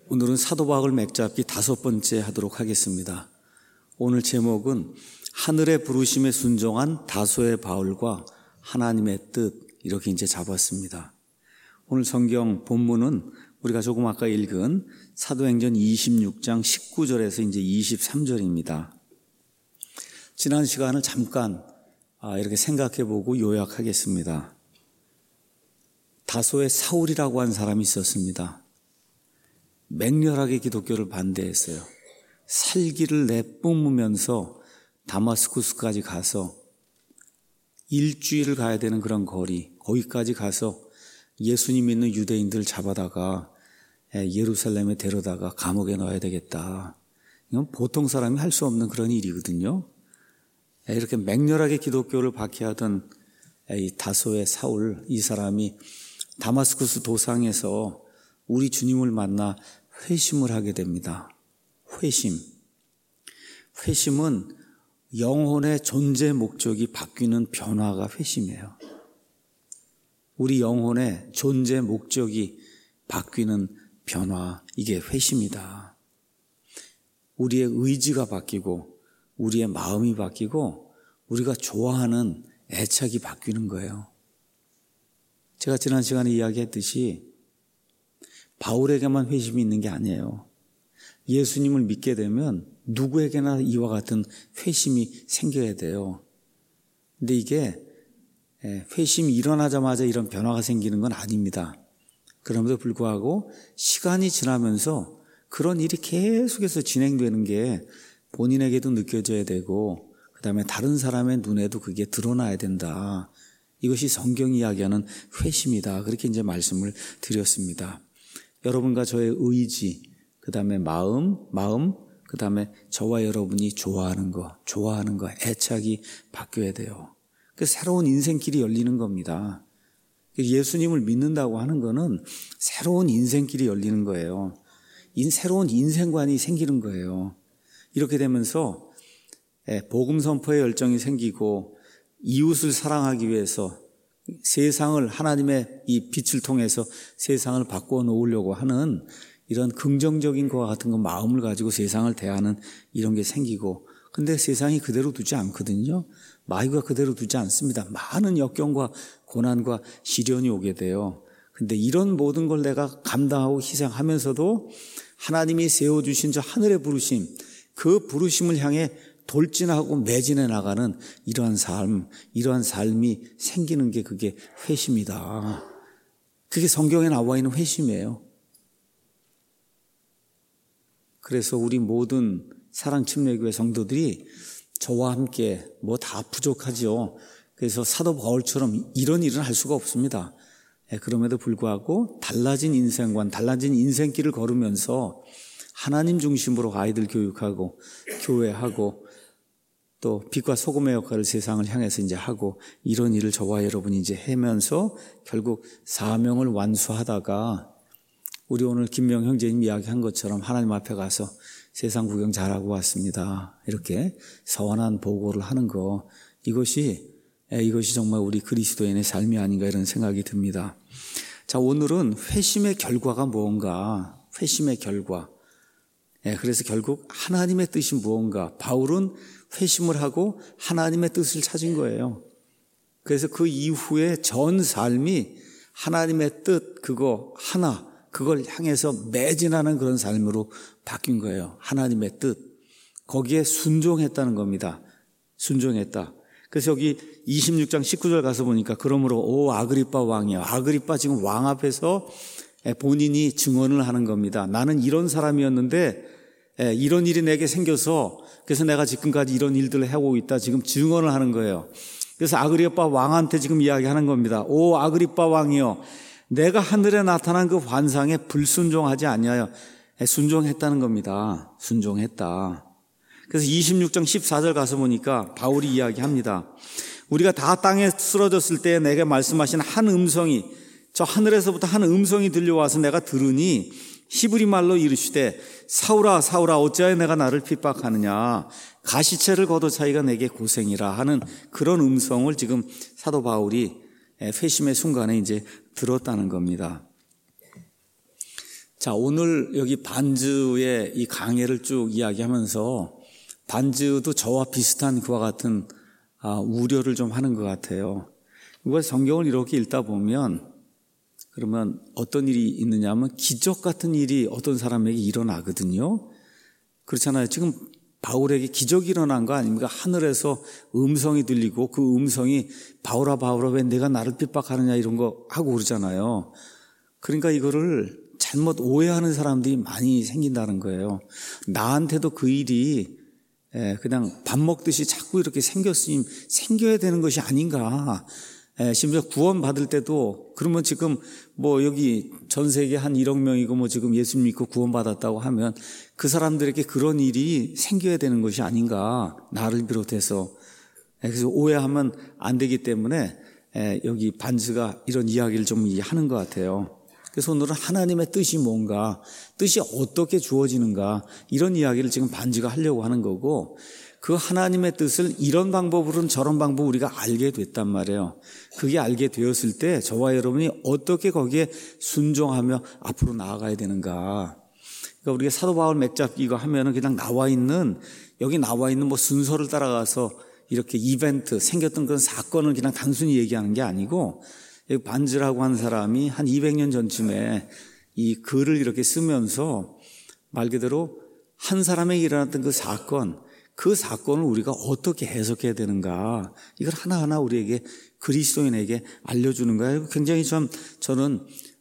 오늘은 사도 바울 맥잡기 5번째 하도록 하겠습니다. 오늘 제목은 하늘의 부르심에 순종한 다소의 바울과 하나님의 뜻, 이렇게 이제 잡았습니다. 오늘 성경 본문은 우리가 조금 아까 읽은 사도행전 26장 19절에서 이제 23절입니다. 지난 시간을 잠깐 이렇게 생각해보고 요약하겠습니다. 다소의 사울이라고 한 사람이 있었습니다. 맹렬하게 기독교를 반대했어요. 살기를 내뿜으면서 다마스쿠스까지 가서 일주일을 가야 되는 그런 거기까지 가서 예수님 믿는 유대인들 잡아다가 예루살렘에 데려다가 감옥에 넣어야 되겠다. 이건 보통 사람이 할 수 없는 그런 일이거든요. 이렇게 맹렬하게 기독교를 박해하던 이 다소의 사울, 이 사람이 다마스쿠스 도상에서 우리 주님을 만나 회심을 하게 됩니다. 회심은 영혼의 존재 목적이 바뀌는 변화가 회심이에요. 우리 영혼의 존재 목적이 바뀌는 변화, 이게 회심이다. 우리의 의지가 바뀌고 우리의 마음이 바뀌고 우리가 좋아하는 애착이 바뀌는 거예요. 제가 지난 시간에 이야기했듯이 바울에게만 회심이 있는 게 아니에요. 예수님을 믿게 되면 누구에게나 이와 같은 회심이 생겨야 돼요. 근데 이게 회심이 일어나자마자 이런 변화가 생기는 건 아닙니다. 그럼에도 불구하고 시간이 지나면서 그런 일이 계속해서 진행되는 게 본인에게도 느껴져야 되고 그 다음에 다른 사람의 눈에도 그게 드러나야 된다. 이것이 성경이 이야기하는 회심이다. 그렇게 이제 말씀을 드렸습니다. 여러분과 저의 의지, 그 다음에 마음, 그 다음에 저와 여러분이 좋아하는 거, 애착이 바뀌어야 돼요. 그래서 새로운 인생길이 열리는 겁니다. 예수님을 믿는다고 하는 거는 새로운 인생길이 열리는 거예요. 새로운 인생관이 생기는 거예요. 이렇게 되면서 복음 선포의 열정이 생기고 이웃을 사랑하기 위해서 세상을 하나님의 이 빛을 통해서 세상을 바꾸어 놓으려고 하는 이런 긍정적인 것과 같은 거 마음을 가지고 세상을 대하는 이런 게 생기고, 근데 세상이 그대로 두지 않거든요. 마귀가 그대로 두지 않습니다. 많은 역경과 고난과 시련이 오게 돼요. 근데 이런 모든 걸 내가 감당하고 희생하면서도 하나님이 세워주신 저 하늘의 부르심, 그 부르심을 향해 돌진하고 매진해 나가는 이러한 삶이 생기는 게 그게 회심이다. 그게 성경에 나와 있는 회심이에요. 그래서 우리 모든 사랑침례교회 성도들이 저와 함께 뭐 다 부족하죠. 그래서 사도 바울처럼 이런 일은 할 수가 없습니다. 그럼에도 불구하고 달라진 인생관, 달라진 인생길을 걸으면서 하나님 중심으로 아이들 교육하고 교회하고 또 빛과 소금의 역할을 세상을 향해서 이제 하고 이런 일을 저와 여러분이 이제 하면서 결국 사명을 완수하다가 우리 오늘 김명 형제님 이야기한 것처럼 하나님 앞에 가서 세상 구경 잘하고 왔습니다. 이렇게 서원한 보고를 하는 거, 이것이 정말 우리 그리스도인의 삶이 아닌가 이런 생각이 듭니다. 자, 오늘은 회심의 결과가 무언가, 회심의 결과. 그래서 결국 하나님의 뜻이 무언가, 바울은 회심을 하고 하나님의 뜻을 찾은 거예요. 그래서 그 이후에 전 삶이 하나님의 뜻, 그걸 향해서 매진하는 그런 삶으로 바뀐 거예요. 하나님의 뜻. 거기에 순종했다는 겁니다. 순종했다. 그래서 여기 26장 19절 가서 보니까 그러므로 오 아그리빠 왕이여. 아그리빠 지금 왕 앞에서 본인이 증언을 하는 겁니다. 나는 이런 사람이었는데 이런 일이 내게 생겨서 그래서 내가 지금까지 이런 일들을 해오고 있다. 지금 증언을 하는 거예요. 그래서 아그리빠 왕한테 지금 이야기하는 겁니다. 오 아그리빠 왕이여, 내가 하늘에 나타난 그 환상에 불순종하지 아니하여 순종했다는 겁니다. 순종했다. 그래서 26장 14절 가서 보니까 바울이 이야기합니다. 우리가 다 땅에 쓰러졌을 때 내게 말씀하신 한 음성이, 저 하늘에서부터 한 음성이 들려와서 내가 들으니 히브리 말로 이르시되 사울아 사울아 어찌하여 내가 나를 핍박하느냐, 가시체를 걷어차기가 내게 고생이라 하는 그런 음성을 지금 사도 바울이 회심의 순간에 이제 들었다는 겁니다. 자, 오늘 여기 반즈의 이 강해를 쭉 이야기하면서 반즈도 저와 비슷한 그와 같은 우려를 좀 하는 것 같아요. 이걸 성경을 이렇게 읽다 보면 그러면 어떤 일이 있느냐 하면 기적 같은 일이 어떤 사람에게 일어나거든요. 그렇잖아요. 지금 바울에게 기적이 일어난 거 아닙니까? 하늘에서 음성이 들리고 그 음성이 바울아 바울아 왜 내가 나를 핍박하느냐 이런 거 하고 그러잖아요. 그러니까 이거를 잘못 오해하는 사람들이 많이 생긴다는 거예요. 나한테도 그 일이 그냥 밥 먹듯이 자꾸 이렇게 생겨야 되는 것이 아닌가. 심지어 구원 받을 때도 그러면 지금 뭐 여기 전 세계 한 1억 명이고 뭐 지금 예수 믿고 구원 받았다고 하면 그 사람들에게 그런 일이 생겨야 되는 것이 아닌가. 나를 비롯해서. 그래서 오해하면 안 되기 때문에 여기 반즈가 이런 이야기를 좀 하는 것 같아요. 그래서 오늘은 하나님의 뜻이 뭔가, 뜻이 어떻게 주어지는가 이런 이야기를 지금 반즈가 하려고 하는 거고 그 하나님의 뜻을 이런 방법으로는 저런 방법으로 우리가 알게 됐단 말이에요. 그게 알게 되었을 때 저와 여러분이 어떻게 거기에 순종하며 앞으로 나아가야 되는가. 그러니까 우리가 사도 바울 맥잡기 이거 하면은 그냥 여기 나와 있는 뭐 순서를 따라가서 이렇게 이벤트, 생겼던 그런 사건을 그냥 단순히 얘기하는 게 아니고 여기 반즈라고 하는 사람이 한 200년 전쯤에 이 글을 이렇게 쓰면서 말 그대로 한 사람에게 일어났던 그 사건을 우리가 어떻게 해석해야 되는가 이걸 하나하나 우리에게 그리스도인에게 알려주는 거예요. 굉장히 저는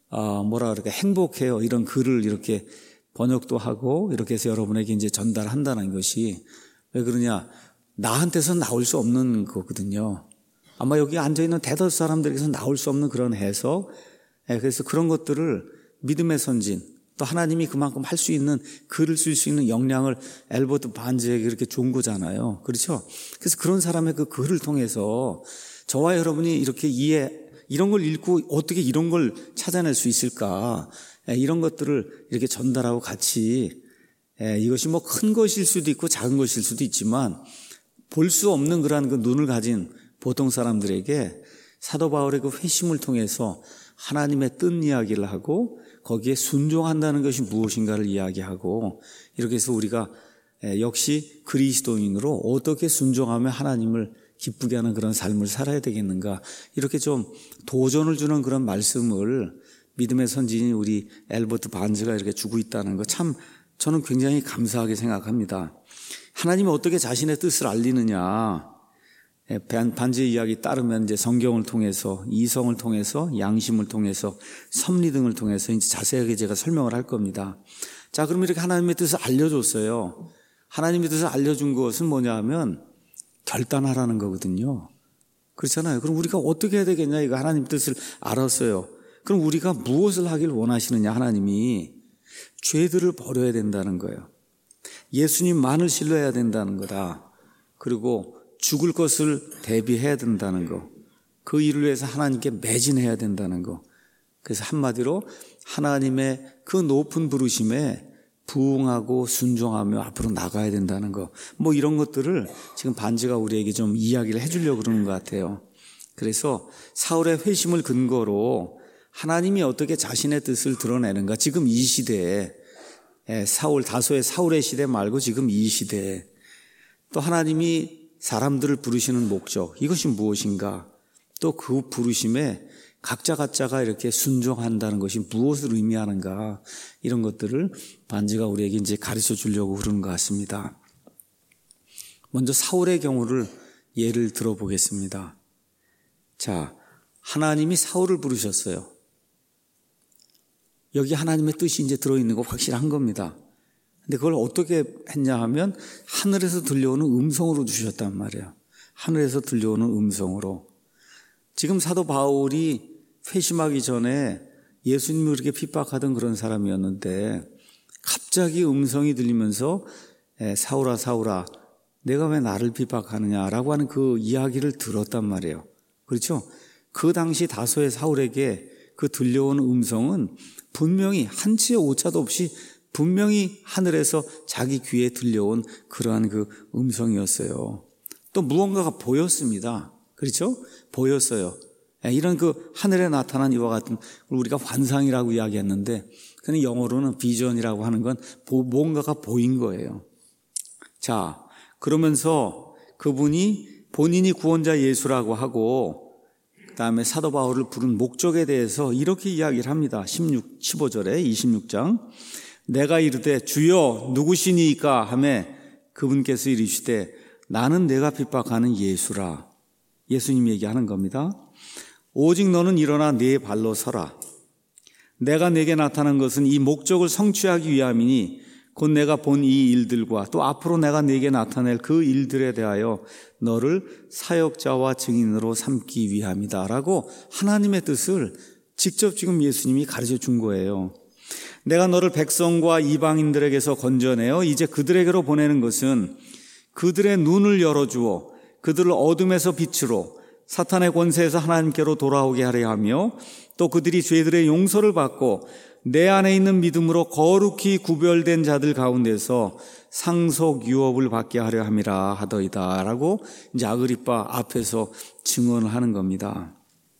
행복해요. 이런 글을 이렇게 번역도 하고 이렇게 해서 여러분에게 이제 전달한다는 것이 왜 그러냐? 나한테서 나올 수 없는 거거든요. 아마 여기 앉아있는 대다수 사람들에게서 나올 수 없는 그런 해석. 그래서 그런 것들을 믿음의 선진 또 하나님이 그만큼 할 수 있는 글을 쓸 수 있는 역량을 엘버트 반즈에게 그렇게 준 거잖아요. 그렇죠? 그래서 그런 사람의 그 글을 통해서 저와 여러분이 이렇게 이런 걸 읽고 어떻게 이런 걸 찾아낼 수 있을까? 이런 것들을 이렇게 전달하고 같이 이것이 뭐 큰 것일 수도 있고 작은 것일 수도 있지만 볼 수 없는 그러한 그 눈을 가진 보통 사람들에게 사도 바울의 그 회심을 통해서 하나님의 뜻 이야기를 하고 거기에 순종한다는 것이 무엇인가를 이야기하고 이렇게 해서 우리가 역시 그리스도인으로 어떻게 순종하며 하나님을 기쁘게 하는 그런 삶을 살아야 되겠는가 이렇게 좀 도전을 주는 그런 말씀을 믿음의 선진인 우리 엘버트 반즈가 이렇게 주고 있다는 거 참 저는 굉장히 감사하게 생각합니다. 하나님이 어떻게 자신의 뜻을 알리느냐 반즈의 이야기 따르면 이제 성경을 통해서 이성을 통해서 양심을 통해서 섭리 등을 통해서 이제 자세하게 제가 설명을 할 겁니다. 자, 그럼 이렇게 하나님의 뜻을 알려줬어요. 하나님의 뜻을 알려준 것은 뭐냐 하면 결단하라는 거거든요. 그렇잖아요. 그럼 우리가 어떻게 해야 되겠냐 이거 하나님 뜻을 알았어요. 그럼 우리가 무엇을 하길 원하시느냐 하나님이 죄들을 버려야 된다는 거예요. 예수님만을 신뢰해야 된다는 거다. 그리고 죽을 것을 대비해야 된다는 거. 그 일을 위해서 하나님께 매진해야 된다는 거. 그래서 한마디로 하나님의 그 높은 부르심에 부응하고 순종하며 앞으로 나가야 된다는 거. 뭐 이런 것들을 지금 반즈가 우리에게 좀 이야기를 해주려고 그러는 것 같아요. 그래서 사울의 회심을 근거로 하나님이 어떻게 자신의 뜻을 드러내는가. 지금 이 시대에 다소의 사울의 시대 말고 지금 이 시대에 또 하나님이 사람들을 부르시는 목적 이것이 무엇인가 또 그 부르심에 각자가 이렇게 순종한다는 것이 무엇을 의미하는가 이런 것들을 반즈가 우리에게 이제 가르쳐 주려고 그러는 것 같습니다. 먼저 사울의 경우를 예를 들어보겠습니다. 자, 하나님이 사울을 부르셨어요. 여기 하나님의 뜻이 이제 들어있는 거 확실한 겁니다. 근데 그걸 어떻게 했냐 하면 하늘에서 들려오는 음성으로 주셨단 말이에요. 하늘에서 들려오는 음성으로. 지금 사도 바울이 회심하기 전에 예수님을 그렇게 핍박하던 그런 사람이었는데 갑자기 음성이 들리면서 사울아 사울아 내가 왜 나를 핍박하느냐라고 하는 그 이야기를 들었단 말이에요. 그렇죠? 그 당시 다소의 사울에게 그 들려오는 음성은 분명히 한치의 오차도 없이 분명히 하늘에서 자기 귀에 들려온 그러한 그 음성이었어요. 또 무언가가 보였습니다. 그렇죠? 보였어요. 이런 그 하늘에 나타난 이와 같은 우리가 환상이라고 이야기했는데 근데 영어로는 비전이라고 하는 건 뭔가가 보인 거예요. 자, 그러면서 그분이 본인이 구원자 예수라고 하고 그 다음에 사도 바울을 부른 목적에 대해서 이렇게 이야기를 합니다. 15절에 26장 내가 이르되 주여 누구시니까 하매 그분께서 이르시되 나는 내가 핍박하는 예수라. 예수님 얘기하는 겁니다. 오직 너는 일어나 네 발로 서라. 내가 내게 나타난 것은 이 목적을 성취하기 위함이니 곧 내가 본 이 일들과 또 앞으로 내가 내게 나타낼 그 일들에 대하여 너를 사역자와 증인으로 삼기 위함이다 라고 하나님의 뜻을 직접 지금 예수님이 가르쳐 준 거예요. 내가 너를 백성과 이방인들에게서 건져내어 이제 그들에게로 보내는 것은 그들의 눈을 열어주어 그들을 어둠에서 빛으로 사탄의 권세에서 하나님께로 돌아오게 하려 하며 또 그들이 죄들의 용서를 받고 내 안에 있는 믿음으로 거룩히 구별된 자들 가운데서 상속 유업을 받게 하려 함이라 하더이다 라고 이제 아그리빠 앞에서 증언을 하는 겁니다.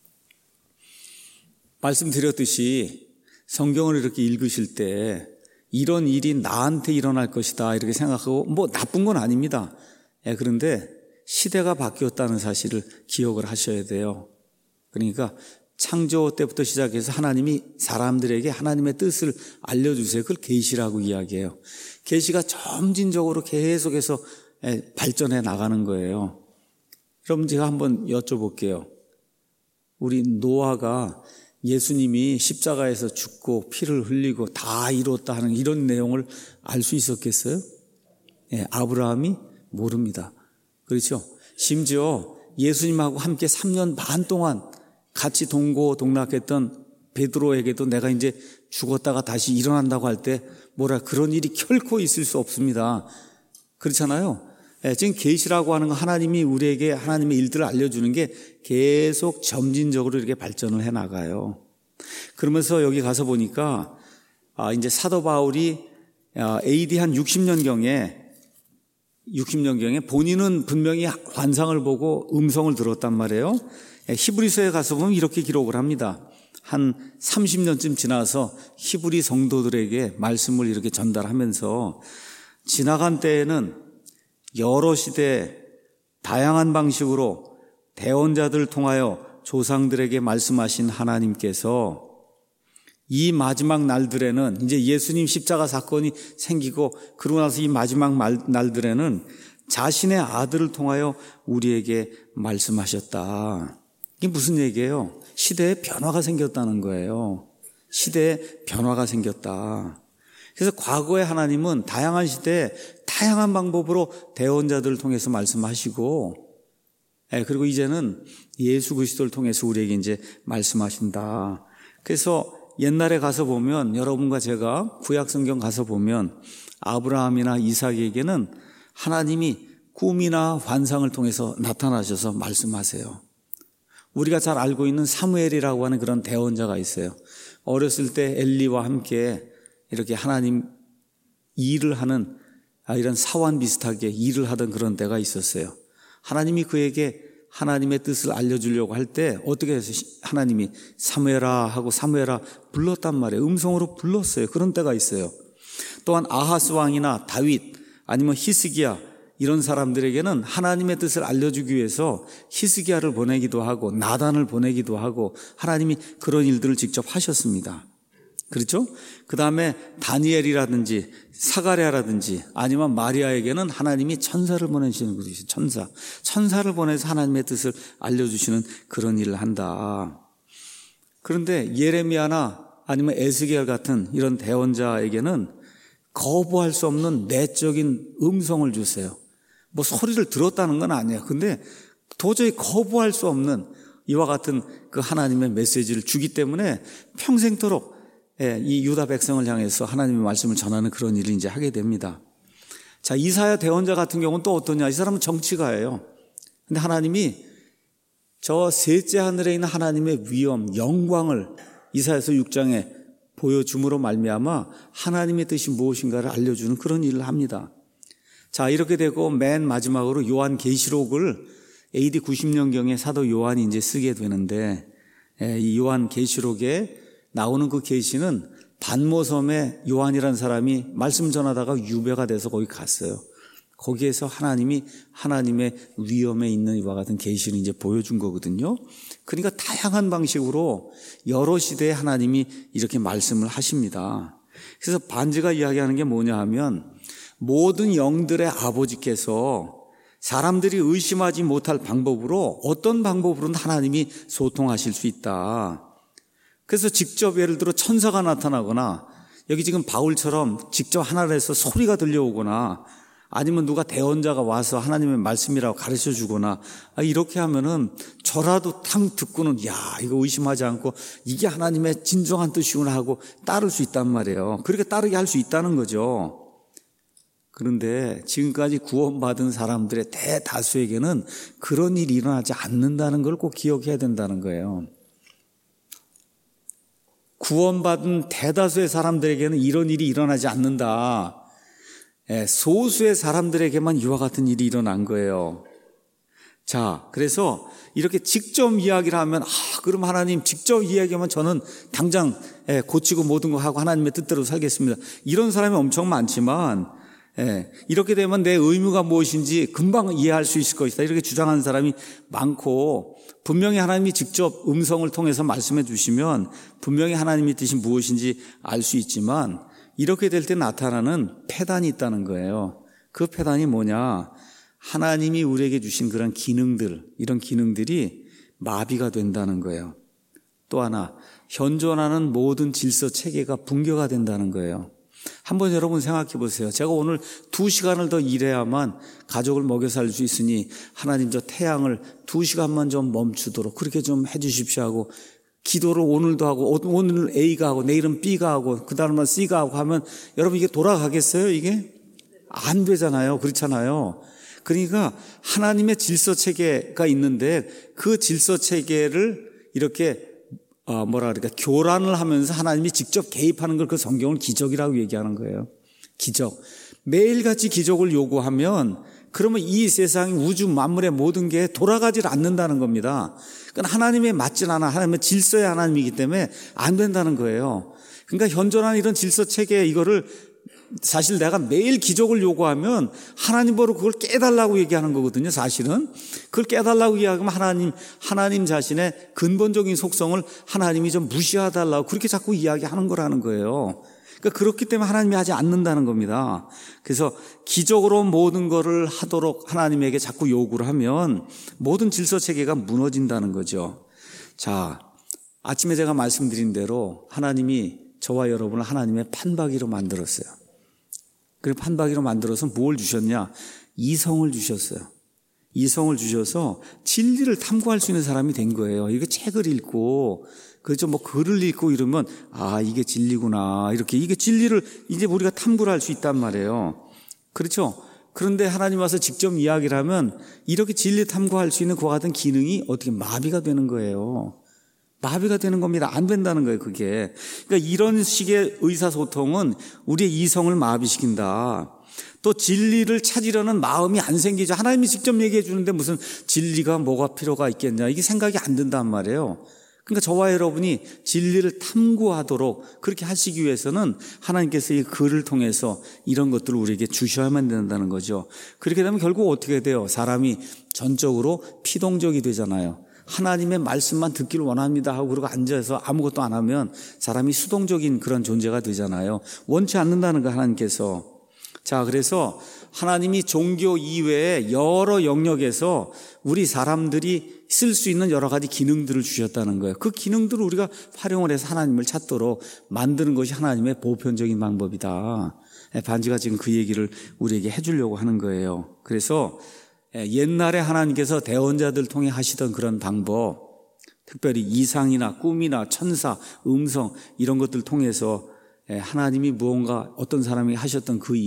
말씀드렸듯이 성경을 이렇게 읽으실 때 이런 일이 나한테 일어날 것이다 이렇게 생각하고 뭐 나쁜 건 아닙니다. 그런데 시대가 바뀌었다는 사실을 기억을 하셔야 돼요. 그러니까 창조 때부터 시작해서 하나님이 사람들에게 하나님의 뜻을 알려주세요. 그걸 계시라고 이야기해요. 계시가 점진적으로 계속해서 발전해 나가는 거예요. 그럼 제가 한번 여쭤볼게요. 우리 노아가 예수님이 십자가에서 죽고 피를 흘리고 다 이뤘다 하는 이런 내용을 알 수 있었겠어요? 아브라함이 모릅니다. 그렇죠? 심지어 예수님하고 함께 3년 반 동안 같이 동고동락했던 베드로에게도 내가 이제 죽었다가 다시 일어난다고 할 때 그런 일이 결코 있을 수 없습니다. 그렇잖아요. 지금 계시라고 하는 건 하나님이 우리에게 하나님의 일들을 알려주는 게 계속 점진적으로 이렇게 발전을 해 나가요. 그러면서 여기 가서 보니까 이제 사도 바울이 AD 한 60년경에 본인은 분명히 환상을 보고 음성을 들었단 말이에요. 히브리서에 가서 보면 이렇게 기록을 합니다. 한 30년쯤 지나서 히브리 성도들에게 말씀을 이렇게 전달하면서 지나간 때에는 여러 시대 다양한 방식으로 대언자들을 통하여 조상들에게 말씀하신 하나님께서 이 마지막 날들에는 이제 예수님 십자가 사건이 생기고 그러고 나서 이 마지막 날들에는 자신의 아들을 통하여 우리에게 말씀하셨다. 이게 무슨 얘기예요? 시대에 변화가 생겼다는 거예요. 시대에 변화가 생겼다. 그래서 과거의 하나님은 다양한 시대에 다양한 방법으로 대언자들을 통해서 말씀하시고 그리고 이제는 예수 그리스도를 통해서 우리에게 이제 말씀하신다. 그래서 옛날에 가서 보면 여러분과 제가 구약 성경 가서 보면 아브라함이나 이삭에게는 하나님이 꿈이나 환상을 통해서 나타나셔서 말씀하세요. 우리가 잘 알고 있는 사무엘이라고 하는 그런 대언자가 있어요. 어렸을 때 엘리와 함께 이렇게 하나님 일을 하는 이런 사원 비슷하게 일을 하던 그런 때가 있었어요. 하나님이 그에게 하나님의 뜻을 알려주려고 할 때 어떻게 해서 하나님이 사무엘아 하고 사무엘아 불렀단 말이에요. 음성으로 불렀어요. 그런 때가 있어요. 또한 아하스 왕이나 다윗 아니면 히스기야 이런 사람들에게는 하나님의 뜻을 알려주기 위해서 히스기야를 보내기도 하고 나단을 보내기도 하고 하나님이 그런 일들을 직접 하셨습니다. 그렇죠? 그 다음에 다니엘이라든지 사가랴라든지 아니면 마리아에게는 하나님이 천사를 보내시는 것이 천사를 보내서 하나님의 뜻을 알려주시는 그런 일을 한다. 그런데 예레미야나 아니면 에스겔 같은 이런 대언자에게는 거부할 수 없는 내적인 음성을 주세요. 소리를 들었다는 건 아니에요. 근데 도저히 거부할 수 없는 이와 같은 그 하나님의 메시지를 주기 때문에 평생토록 이 유다 백성을 향해서 하나님의 말씀을 전하는 그런 일을 이제 하게 됩니다. 자, 이사야 대언자 같은 경우는 또 어떠냐? 이 사람은 정치가예요. 근데 하나님이 저 셋째 하늘에 있는 하나님의 위엄, 영광을 이사야서 6장에 보여줌으로 말미암아 하나님의 뜻이 무엇인가를 알려주는 그런 일을 합니다. 자, 이렇게 되고 맨 마지막으로 요한계시록을 AD 90년경에 사도 요한이 이제 쓰게 되는데 이 요한계시록에 나오는 그 계시는 반모섬에 요한이라는 사람이 말씀 전하다가 유배가 돼서 거기 갔어요. 거기에서 하나님의 위엄에 있는 이와 같은 계시를 이제 보여준 거거든요. 그러니까 다양한 방식으로 여러 시대에 하나님이 이렇게 말씀을 하십니다. 그래서 반지가 이야기하는 게 뭐냐 하면 모든 영들의 아버지께서 사람들이 의심하지 못할 방법으로 어떤 방법으로는 하나님이 소통하실 수 있다. 그래서 직접 예를 들어 천사가 나타나거나 여기 지금 바울처럼 직접 하늘에서 소리가 들려오거나 아니면 누가 대언자가 와서 하나님의 말씀이라고 가르쳐 주거나 이렇게 하면은 저라도 탕 듣고는 야 이거 의심하지 않고 이게 하나님의 진정한 뜻이구나 하고 따를 수 있단 말이에요. 그렇게 따르게 할 수 있다는 거죠. 그런데 지금까지 구원받은 사람들의 대다수에게는 그런 일이 일어나지 않는다는 걸 꼭 기억해야 된다는 거예요. 구원받은 대다수의 사람들에게는 이런 일이 일어나지 않는다. 소수의 사람들에게만 이와 같은 일이 일어난 거예요. 자, 그래서 이렇게 직접 이야기를 하면 그럼 하나님 직접 이야기하면 저는 당장 고치고 모든 거 하고 하나님의 뜻대로 살겠습니다. 이런 사람이 엄청 많지만 이렇게 되면 내 의무가 무엇인지 금방 이해할 수 있을 것이다. 이렇게 주장하는 사람이 많고 분명히 하나님이 직접 음성을 통해서 말씀해 주시면 분명히 하나님의 뜻이 무엇인지 알 수 있지만 이렇게 될 때 나타나는 패단이 있다는 거예요. 그 패단이 뭐냐? 하나님이 우리에게 주신 그런 기능들, 이런 기능들이 마비가 된다는 거예요. 또 하나, 현존하는 모든 질서 체계가 붕괴가 된다는 거예요. 한번 여러분 생각해 보세요. 제가 오늘 2시간을 더 일해야만 가족을 먹여 살 수 있으니 하나님 저 태양을 2시간만 좀 멈추도록 그렇게 좀 해 주십시오 하고 기도를 오늘도 하고 오늘 A가 하고 내일은 B가 하고 그 다음은 C가 하고 하면 여러분 이게 돌아가겠어요? 이게? 안 되잖아요. 그렇잖아요. 그러니까 하나님의 질서 체계가 있는데 그 질서 체계를 이렇게 교란을 하면서 하나님이 직접 개입하는 걸 그 성경을 기적이라고 얘기하는 거예요. 기적. 매일같이 기적을 요구하면 그러면 이 세상 우주 만물의 모든 게 돌아가질 않는다는 겁니다. 그러니까 하나님에 맞진 않아. 하나님의 질서의 하나님이기 때문에 안 된다는 거예요. 그러니까 현존하는 이런 질서 체계 이거를 사실 내가 매일 기적을 요구하면 하나님 보러 그걸 깨달라고 얘기하는 거거든요. 사실은 그걸 깨달라고 이야기하면 하나님 자신의 근본적인 속성을 하나님이 좀 무시해달라고 그렇게 자꾸 이야기하는 거라는 거예요. 그러니까 그렇기 때문에 하나님이 하지 않는다는 겁니다. 그래서 기적으로 모든 것을 하도록 하나님에게 자꾸 요구를 하면 모든 질서 체계가 무너진다는 거죠. 자, 아침에 제가 말씀드린 대로 하나님이 저와 여러분을 하나님의 판박이로 만들었어요. 그 판박이로 만들어서 뭘 주셨냐? 이성을 주셨어요. 이성을 주셔서 진리를 탐구할 수 있는 사람이 된 거예요. 이게 책을 읽고 그렇죠. 글을 읽고 이러면 이게 진리구나. 이렇게 이게 진리를 이제 우리가 탐구를 할 수 있단 말이에요. 그렇죠. 그런데 하나님 와서 직접 이야기를 하면 이렇게 진리 탐구할 수 있는 그와 같은 기능이 어떻게 마비가 되는 거예요. 마비가 되는 겁니다. 안 된다는 거예요, 그게. 그러니까 이런 식의 의사소통은 우리의 이성을 마비시킨다. 또 진리를 찾으려는 마음이 안 생기죠. 하나님이 직접 얘기해 주는데 무슨 진리가 뭐가 필요가 있겠냐. 이게 생각이 안 든단 말이에요. 그러니까 저와 여러분이 진리를 탐구하도록 그렇게 하시기 위해서는 하나님께서 이 글을 통해서 이런 것들을 우리에게 주셔야만 된다는 거죠. 그렇게 되면 결국 어떻게 돼요? 사람이 전적으로 피동적이 되잖아요. 하나님의 말씀만 듣기를 원합니다 하고 그러고 앉아서 아무것도 안 하면 사람이 수동적인 그런 존재가 되잖아요. 원치 않는다는 거 하나님께서. 자, 그래서 하나님이 종교 이외에 여러 영역에서 우리 사람들이 쓸 수 있는 여러 가지 기능들을 주셨다는 거예요. 그 기능들을 우리가 활용을 해서 하나님을 찾도록 만드는 것이 하나님의 보편적인 방법이다. 반지가 지금 그 얘기를 우리에게 해주려고 하는 거예요. 그래서 옛날에 하나님께서 대언자들 통해 하시던 그런 방법, 특별히 이상이나 꿈이나 천사, 음성 이런 것들 통해서 하나님이 무언가 어떤 사람이 하셨던 그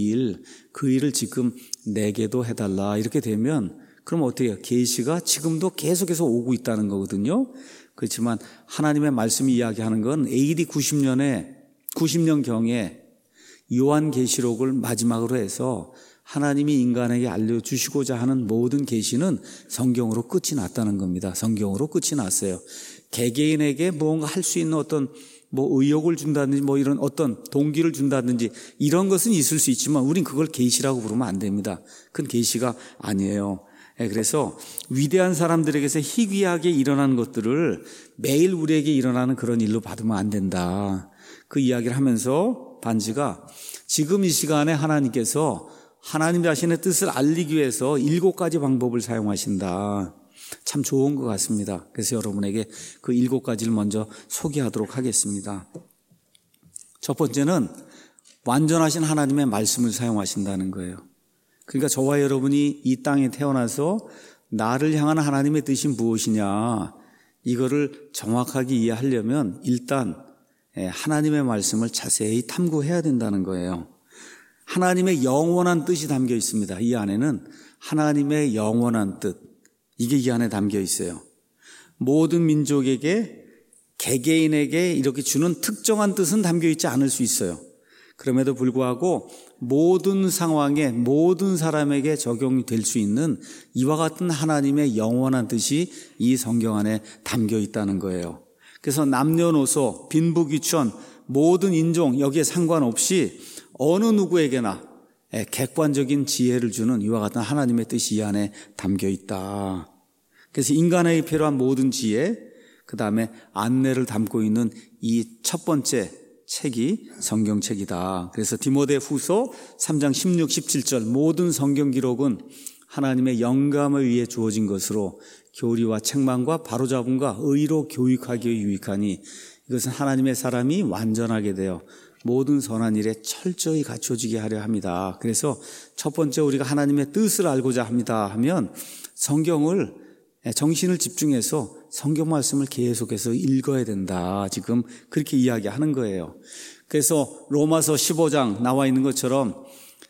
일을 지금 내게도 해달라 이렇게 되면 그럼 어떻게 해요? 계시가 지금도 계속해서 오고 있다는 거거든요. 그렇지만 하나님의 말씀이 이야기하는 건 AD 90년경에 요한계시록을 마지막으로 해서 하나님이 인간에게 알려주시고자 하는 모든 계시는 성경으로 끝이 났다는 겁니다. 성경으로 끝이 났어요. 개개인에게 무언가 할 수 있는 어떤 뭐 의욕을 준다든지 뭐 이런 어떤 동기를 준다든지 이런 것은 있을 수 있지만 우린 그걸 계시라고 부르면 안 됩니다. 그건 계시가 아니에요. 그래서 위대한 사람들에게서 희귀하게 일어나는 것들을 매일 우리에게 일어나는 그런 일로 받으면 안 된다. 그 이야기를 하면서 반지가 지금 이 시간에 하나님께서 하나님 자신의 뜻을 알리기 위해서 7가지 방법을 사용하신다. 참 좋은 것 같습니다. 그래서 여러분에게 그 7가지를 먼저 소개하도록 하겠습니다. 첫 번째는 완전하신 하나님의 말씀을 사용하신다는 거예요. 그러니까 저와 여러분이 이 땅에 태어나서 나를 향한 하나님의 뜻이 무엇이냐, 이거를 정확하게 이해하려면 일단 하나님의 말씀을 자세히 탐구해야 된다는 거예요. 하나님의 영원한 뜻이 담겨 있습니다. 이 안에는 하나님의 영원한 뜻, 이게 이 안에 담겨 있어요. 모든 민족에게, 개개인에게 이렇게 주는 특정한 뜻은 담겨 있지 않을 수 있어요. 그럼에도 불구하고 모든 상황에, 모든 사람에게 적용이 될 수 있는 이와 같은 하나님의 영원한 뜻이 이 성경 안에 담겨 있다는 거예요. 그래서 남녀노소, 빈부귀천, 모든 인종 여기에 상관없이 어느 누구에게나 객관적인 지혜를 주는 이와 같은 하나님의 뜻이 이 안에 담겨 있다. 그래서 인간에게 필요한 모든 지혜, 그 다음에 안내를 담고 있는 이 첫 번째 책이 성경책이다. 그래서 디모데후서 3장 16, 17절 모든 성경 기록은 하나님의 영감에 의해 주어진 것으로 교리와 책망과 바로잡음과 의로 교육하기에 유익하니 이것은 하나님의 사람이 완전하게 되어 모든 선한 일에 철저히 갖춰지게 하려 합니다. 그래서 첫 번째 우리가 하나님의 뜻을 알고자 합니다 하면 성경을 정신을 집중해서 성경 말씀을 계속해서 읽어야 된다. 지금 그렇게 이야기하는 거예요. 그래서 로마서 15장 나와 있는 것처럼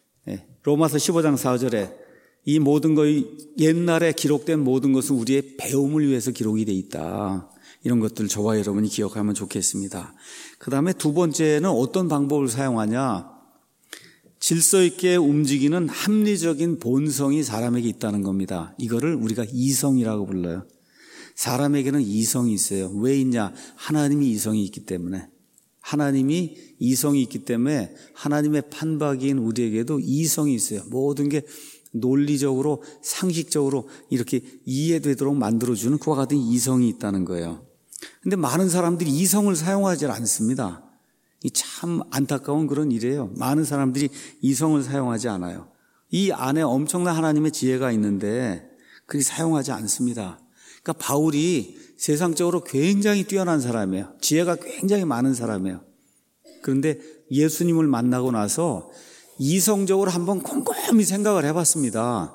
로마서 15장 4절에 이 모든 것이 옛날에 기록된 모든 것은 우리의 배움을 위해서 기록이 돼 있다. 이런 것들 저와 여러분이 기억하면 좋겠습니다. 그 다음에 두 번째는 어떤 방법을 사용하냐? 질서 있게 움직이는 합리적인 본성이 사람에게 있다는 겁니다. 이거를 우리가 이성이라고 불러요. 사람에게는 이성이 있어요. 왜 있냐? 하나님이 이성이 있기 때문에. 하나님이 이성이 있기 때문에 하나님의 판박이인 우리에게도 이성이 있어요. 모든 게 논리적으로 상식적으로 이렇게 이해되도록 만들어주는 그와 같은 이성이 있다는 거예요. 근데 많은 사람들이 이성을 사용하지 않습니다. 이 참 안타까운 그런 일이에요. 많은 사람들이 이성을 사용하지 않아요. 이 안에 엄청난 하나님의 지혜가 있는데 그리 사용하지 않습니다. 그러니까 바울이 세상적으로 굉장히 뛰어난 사람이에요. 지혜가 굉장히 많은 사람이에요. 그런데 예수님을 만나고 나서 이성적으로 한번 곰곰이 생각을 해봤습니다.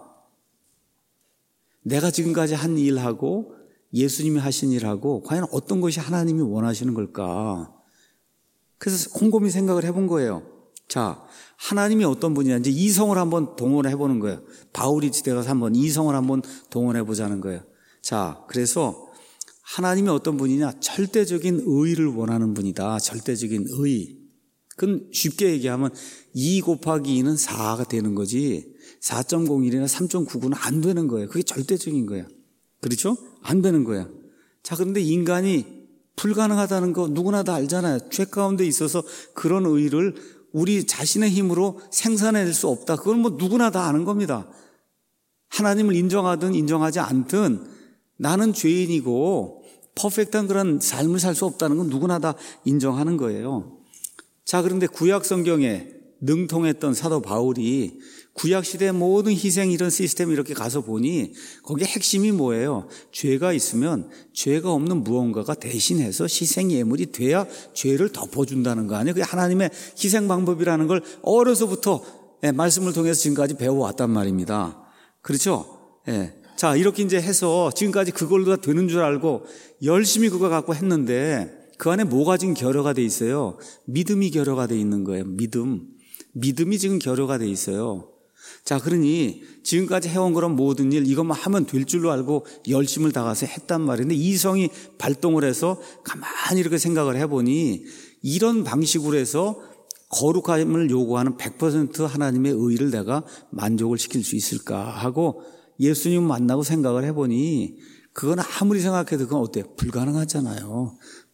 내가 지금까지 한 일하고 예수님이 하신 일하고 과연 어떤 것이 하나님이 원하시는 걸까? 그래서 곰곰이 생각을 해본 거예요. 자, 하나님이 어떤 분이냐 이제 이성을 한번 동원해 보는 거예요. 바울이 지대가서 한번 이성을 한번 동원해 보자는 거예요. 자, 그래서 하나님이 어떤 분이냐? 절대적인 의의를 원하는 분이다. 절대적인 의의. 그건 쉽게 얘기하면 2 곱하기 2는 4가 되는 거지 4.01이나 3.99는 안 되는 거예요. 그게 절대적인 거예요. 그렇죠? 안 되는 거예요. 자, 그런데 인간이 불가능하다는 거 누구나 다 알잖아요. 죄 가운데 있어서 그런 의의를 우리 자신의 힘으로 생산해낼 수 없다. 그건 뭐 누구나 다 아는 겁니다. 하나님을 인정하든 인정하지 않든 나는 죄인이고 퍼펙트한 그런 삶을 살 수 없다는 건 누구나 다 인정하는 거예요. 자, 그런데 구약 성경에 능통했던 사도 바울이 구약시대의 모든 희생 이런 시스템 이렇게 가서 보니 거기에 핵심이 뭐예요? 죄가 있으면 죄가 없는 무언가가 대신해서 희생 예물이 돼야 죄를 덮어준다는 거 아니에요? 그게 하나님의 희생 방법이라는 걸 어려서부터 말씀을 통해서 지금까지 배워왔단 말입니다. 그렇죠? 자, 이렇게 이제 해서 지금까지 그걸로 다 되는 줄 알고 열심히 그거 갖고 했는데 그 안에 뭐가 지금 결여가 돼 있어요? 믿음이 결여가 돼 있는 거예요. 믿음이 지금 결여가 돼 있어요. 자, 그러니 지금까지 해온 그런 모든 일 이것만 하면 될 줄로 알고 열심을 다해서 했단 말인데 이성이 발동을 해서 가만히 이렇게 생각을 해보니 이런 방식으로 해서 거룩함을 요구하는 100% 하나님의 의의를 내가 만족을 시킬 수 있을까 하고 예수님 만나고 생각을 해보니 그건 아무리 생각해도 그건 어때요? 불가능하잖아요.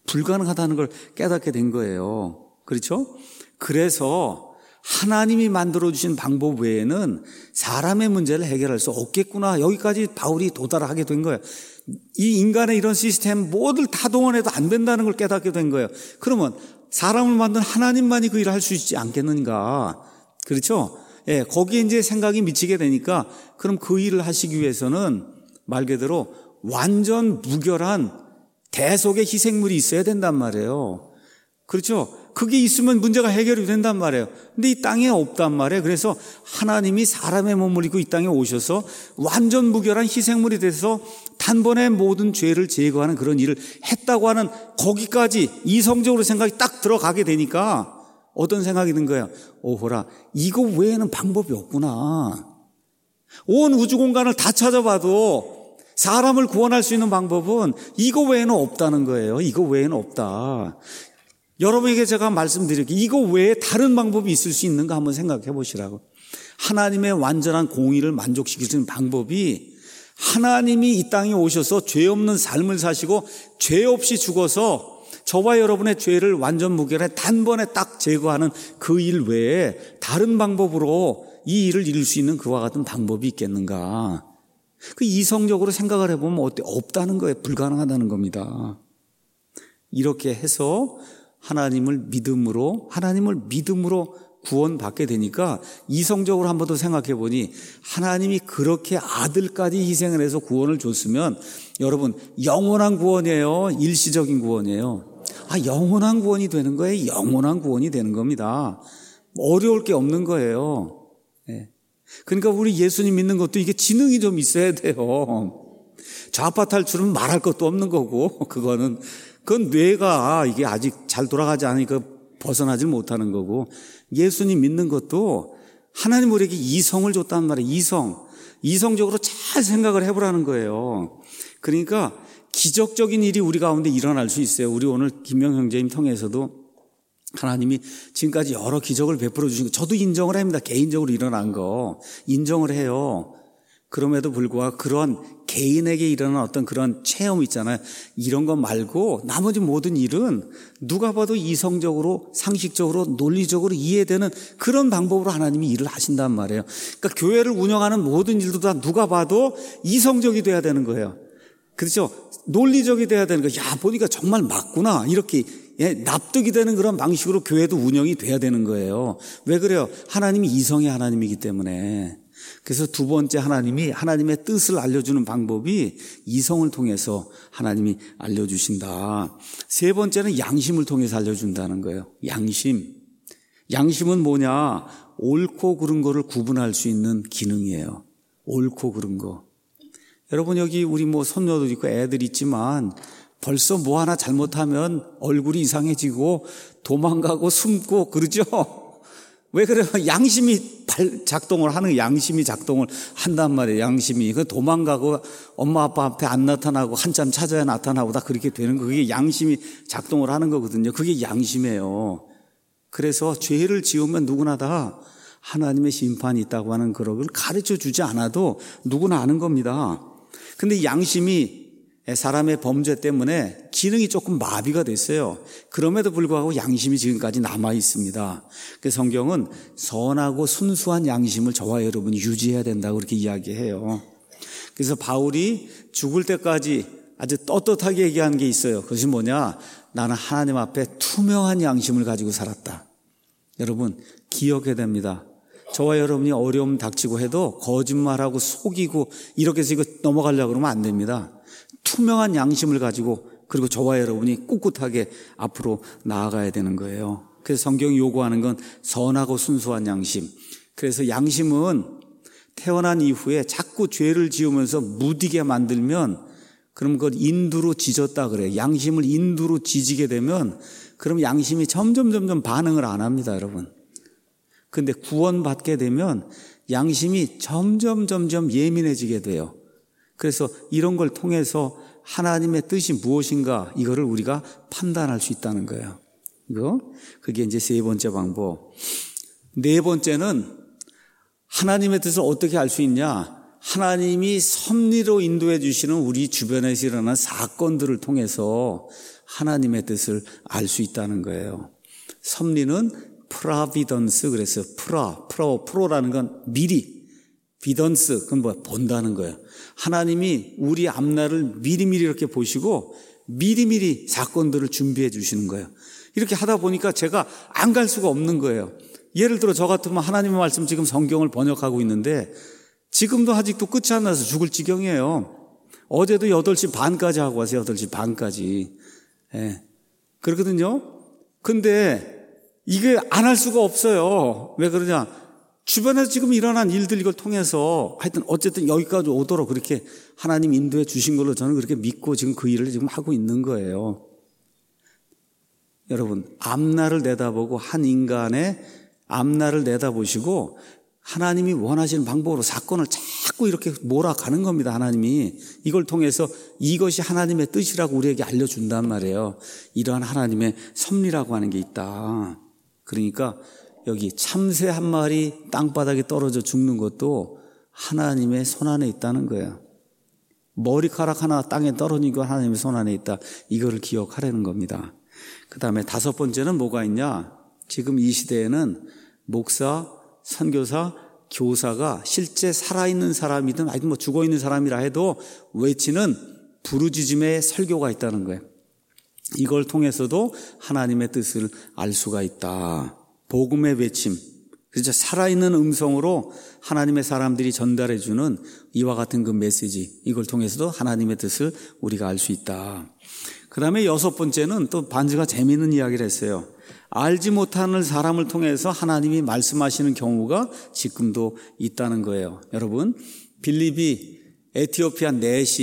불가능하다는 걸 깨닫게 된 거예요. 그렇죠? 그래서 하나님이 만들어주신 방법 외에는 사람의 문제를 해결할 수 없겠구나. 여기까지 바울이 도달하게 된 거예요. 이 인간의 이런 시스템 모두를 다 동원해도 안 된다는 걸 깨닫게 된 거예요. 그러면 사람을 만든 하나님만이 그 일을 할 수 있지 않겠는가. 그렇죠? 예, 거기에 이제 생각이 미치게 되니까 그럼 그 일을 하시기 위해서는 말 그대로 완전 무결한 대속의 희생물이 있어야 된단 말이에요. 그렇죠? 그게 있으면 문제가 해결이 된단 말이에요. 근데 이 땅에 없단 말이에요. 그래서 하나님이 사람의 몸을 입고 이 땅에 오셔서 완전 무결한 희생물이 돼서 단번에 모든 죄를 제거하는 그런 일을 했다고 하는 거기까지 이성적으로 생각이 딱 들어가게 되니까 어떤 생각이 든 거예요? 오호라, 이거 외에는 방법이 없구나. 온 우주 공간을 다 찾아봐도 사람을 구원할 수 있는 방법은 이거 외에는 없다는 거예요. 이거 외에는 없다. 여러분에게 제가 말씀드릴게요. 이거 외에 다른 방법이 있을 수 있는가 한번 생각해 보시라고. 하나님의 완전한 공의를 만족시킬 수 있는 방법이 하나님이 이 땅에 오셔서 죄 없는 삶을 사시고 죄 없이 죽어서 저와 여러분의 죄를 완전 무결해 단번에 딱 제거하는 그 일 외에 다른 방법으로 이 일을 이룰 수 있는 그와 같은 방법이 있겠는가. 그 이성적으로 생각을 해보면 어때? 없다는 거예요. 불가능하다는 겁니다. 이렇게 해서 하나님을 믿음으로 구원받게 되니까 이성적으로 한 번 더 생각해 보니 하나님이 그렇게 아들까지 희생을 해서 구원을 줬으면 여러분 영원한 구원이에요? 일시적인 구원이에요? 영원한 구원이 되는 거예요. 영원한 구원이 되는 겁니다. 어려울 게 없는 거예요. 그러니까 우리 예수님 믿는 것도 이게 지능이 좀 있어야 돼요. 좌파 탈출은 말할 것도 없는 거고 그건 뇌가 이게 아직 잘 돌아가지 않으니까 벗어나질 못하는 거고 예수님 믿는 것도 하나님 우리에게 이성을 줬단 말이에요. 이성적으로 잘 생각을 해보라는 거예요. 그러니까 기적적인 일이 우리 가운데 일어날 수 있어요. 우리 오늘 김명 형제님 통해서도 하나님이 지금까지 여러 기적을 베풀어 주신 거 저도 인정을 합니다. 개인적으로 일어난 거 인정을 해요. 그럼에도 불구하고 그런 개인에게 일어난 어떤 그런 체험 있잖아요. 이런 것 말고 나머지 모든 일은 누가 봐도 이성적으로 상식적으로 논리적으로 이해되는 그런 방법으로 하나님이 일을 하신단 말이에요. 그러니까 교회를 운영하는 모든 일도 다 누가 봐도 이성적이 돼야 되는 거예요. 그렇죠? 논리적이 돼야 되는 거예요. 보니까 정말 맞구나. 이렇게 납득이 되는 그런 방식으로 교회도 운영이 돼야 되는 거예요. 왜 그래요? 하나님이 이성의 하나님이기 때문에. 그래서 두 번째 하나님의 뜻을 알려주는 방법이 이성을 통해서 하나님이 알려주신다. 세 번째는 양심을 통해서 알려준다는 거예요. 양심은 뭐냐? 옳고 그른 거를 구분할 수 있는 기능이에요. 옳고 그른 거. 여러분 여기 우리 손녀도 있고 애들 있지만 벌써 뭐 하나 잘못하면 얼굴이 이상해지고 도망가고 숨고 그러죠? 왜 그래요? 양심이 작동을 하는 양심이 작동을 한단 말이에요. 양심이 도망가고 엄마 아빠 앞에 안 나타나고 한참 찾아야 나타나고 다 그렇게 되는 거 그게 양심이 작동을 하는 거거든요. 그게 양심이에요. 그래서 죄를 지으면 누구나 다 하나님의 심판이 있다고 하는 그런 걸 가르쳐 주지 않아도 누구나 아는 겁니다. 근데 양심이 사람의 범죄 때문에 기능이 조금 마비가 됐어요. 그럼에도 불구하고 양심이 지금까지 남아 있습니다. 그래서 성경은 선하고 순수한 양심을 저와 여러분이 유지해야 된다고 그렇게 이야기해요. 그래서 바울이 죽을 때까지 아주 떳떳하게 얘기한 게 있어요. 그것이 뭐냐? 나는 하나님 앞에 투명한 양심을 가지고 살았다. 여러분 기억해야 됩니다. 저와 여러분이 어려움 닥치고 해도 거짓말하고 속이고 이렇게 해서 이거 넘어가려고 그러면 안 됩니다. 투명한 양심을 가지고 그리고 저와 여러분이 꿋꿋하게 앞으로 나아가야 되는 거예요. 그래서 성경이 요구하는 건 선하고 순수한 양심. 그래서 양심은 태어난 이후에 자꾸 죄를 지으면서 무디게 만들면 그럼 그걸 인두로 지졌다 그래요. 양심을 인두로 지지게 되면 그럼 양심이 점점 반응을 안 합니다, 여러분. 근데 구원받게 되면 양심이 점점 예민해지게 돼요. 그래서 이런 걸 통해서 하나님의 뜻이 무엇인가 이거를 우리가 판단할 수 있다는 거예요. 그게 이제 세 번째 방법. 네 번째는 하나님의 뜻을 어떻게 알 수 있냐? 하나님이 섭리로 인도해 주시는 우리 주변에서 일어나는 사건들을 통해서 하나님의 뜻을 알 수 있다는 거예요. 섭리는 프라비던스, 그래서 프로라는 건 미리, 비던스, 그건 뭐야? 본다는 거예요. 하나님이 우리 앞날을 미리미리 이렇게 보시고 미리미리 사건들을 준비해 주시는 거예요. 이렇게 하다 보니까 제가 안 갈 수가 없는 거예요. 예를 들어 저 같으면 하나님의 말씀 지금 성경을 번역하고 있는데 지금도 아직도 끝이 안 나서 죽을 지경이에요. 어제도 8시 반까지 하고 왔어요. 8시 반까지. 예. 그러거든요. 근데 이게 안 할 수가 없어요. 왜 그러냐? 주변에서 지금 일어난 일들 이걸 통해서 하여튼 어쨌든 여기까지 오도록 그렇게 하나님 인도해 주신 걸로 저는 그렇게 믿고 지금 그 일을 지금 하고 있는 거예요. 여러분, 앞날을 내다보고 한 인간의 앞날을 내다보시고 하나님이 원하시는 방법으로 사건을 자꾸 이렇게 몰아가는 겁니다. 하나님이 이걸 통해서 이것이 하나님의 뜻이라고 우리에게 알려준단 말이에요. 이러한 하나님의 섭리라고 하는 게 있다. 그러니까 여기 참새 한 마리 땅바닥에 떨어져 죽는 것도 하나님의 손 안에 있다는 거예요. 머리카락 하나 땅에 떨어진 거 하나님의 손 안에 있다. 이거를 기억하라는 겁니다. 그 다음에 5번째는 뭐가 있냐? 지금 이 시대에는 목사, 선교사, 교사가 실제 살아있는 사람이든 아니면 뭐 죽어있는 사람이라 해도 외치는 부르짖음의 설교가 있다는 거예요. 이걸 통해서도 하나님의 뜻을 알 수가 있다. 복음의 외침, 그렇죠? 살아있는 음성으로 하나님의 사람들이 전달해주는 이와 같은 그 메시지, 이걸 통해서도 하나님의 뜻을 우리가 알 수 있다. 그 다음에 6번째는 또 반지가 재미있는 이야기를 했어요. 알지 못하는 사람을 통해서 하나님이 말씀하시는 경우가 지금도 있다는 거예요. 여러분, 빌립이 에티오피아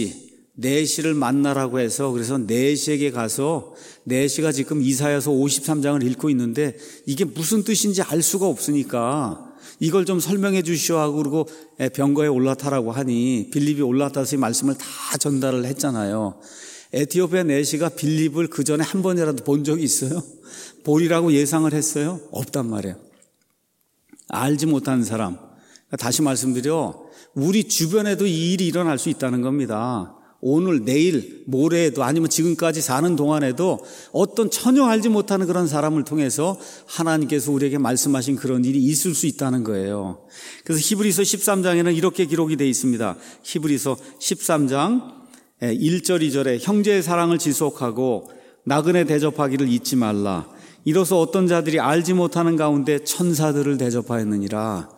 네시를 만나라고 해서 그래서 네시에게 가서 네시가 지금 이사야서 53장을 읽고 있는데 이게 무슨 뜻인지 알 수가 없으니까 이걸 좀 설명해 주시오 하고 그러고 병거에 올라타라고 하니 빌립이 올라타서 이 말씀을 다 전달을 했잖아요. 에티오피아 네시가 빌립을 그 전에 한 번이라도 본 적이 있어요? 보리라고 예상을 했어요? 없단 말이에요. 알지 못하는 사람. 다시 말씀드려, 우리 주변에도 이 일이 일어날 수 있다는 겁니다. 오늘, 내일, 모레에도 아니면 지금까지 사는 동안에도 어떤 전혀 알지 못하는 그런 사람을 통해서 하나님께서 우리에게 말씀하신 그런 일이 있을 수 있다는 거예요. 그래서 히브리서 13장에는 이렇게 기록이 되어 있습니다. 히브리서 13장 1절 2절에 형제의 사랑을 지속하고 나그네 대접하기를 잊지 말라. 이로써 어떤 자들이 알지 못하는 가운데 천사들을 대접하였느니라.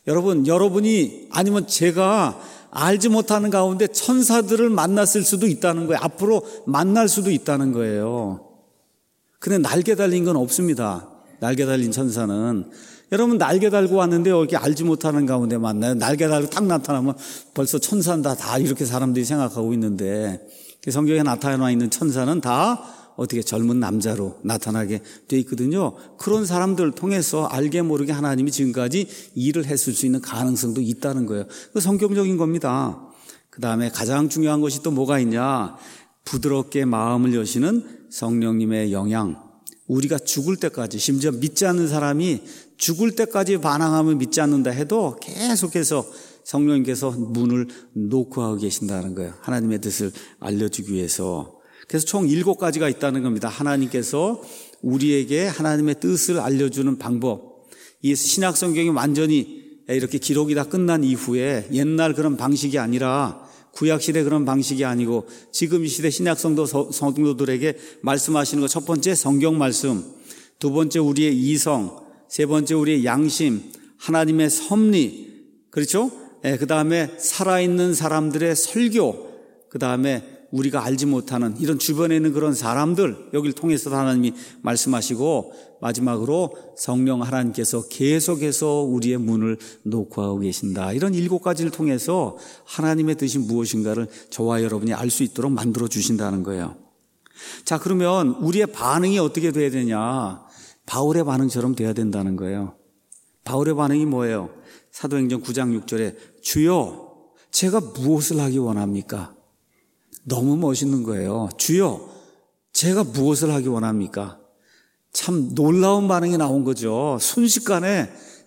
여러분이 아니면 제가 알지 못하는 가운데 천사들을 만났을 수도 있다는 거예요. 앞으로 만날 수도 있다는 거예요. 근데 날개 달린 건 없습니다. 날개 달린 천사는. 여러분, 날개 달고 왔는데 여기 알지 못하는 가운데 만나요. 날개 달고 딱 나타나면 벌써 천사다 다 이렇게 사람들이 생각하고 있는데 성경에 나타나 있는 천사는 다 어떻게 젊은 남자로 나타나게 돼 있거든요. 그런 사람들을 통해서 알게 모르게 하나님이 지금까지 일을 했을 수 있는 가능성도 있다는 거예요. 그 성경적인 겁니다. 그 다음에 가장 중요한 것이 또 뭐가 있냐? 부드럽게 마음을 여시는 성령님의 영향. 우리가 죽을 때까지, 심지어 믿지 않는 사람이 죽을 때까지 반항하면 믿지 않는다 해도 계속해서 성령님께서 문을 놓고 하고 계신다는 거예요. 하나님의 뜻을 알려주기 위해서. 그래서 총 7가지가 있다는 겁니다. 하나님께서 우리에게 하나님의 뜻을 알려주는 방법. 이 신약 성경이 완전히 이렇게 기록이 다 끝난 이후에 옛날 그런 방식이 아니라 구약시대 그런 방식이 아니고 지금 이 시대 신약 성도들에게 말씀하시는 것, 첫 번째 성경 말씀, 두 번째 우리의 이성, 세 번째 우리의 양심, 하나님의 섭리, 그렇죠? 그 다음에 살아있는 사람들의 설교, 그 다음에 우리가 알지 못하는 이런 주변에 있는 그런 사람들, 여기를 통해서 하나님이 말씀하시고 마지막으로 성령 하나님께서 계속해서 우리의 문을 놓고 하고 계신다. 이런 7가지를 통해서 하나님의 뜻이 무엇인가를 저와 여러분이 알 수 있도록 만들어 주신다는 거예요. 자, 그러면 우리의 반응이 어떻게 돼야 되냐? 바울의 반응처럼 돼야 된다는 거예요. 바울의 반응이 뭐예요? 사도행전 9장 6절에 주여, 제가 무엇을 하기 원합니까? 너무 멋있는 거예요. 주여, 제가 무엇을 하기 원합니까? 참 놀라운 반응이 나온 거죠. 순식간에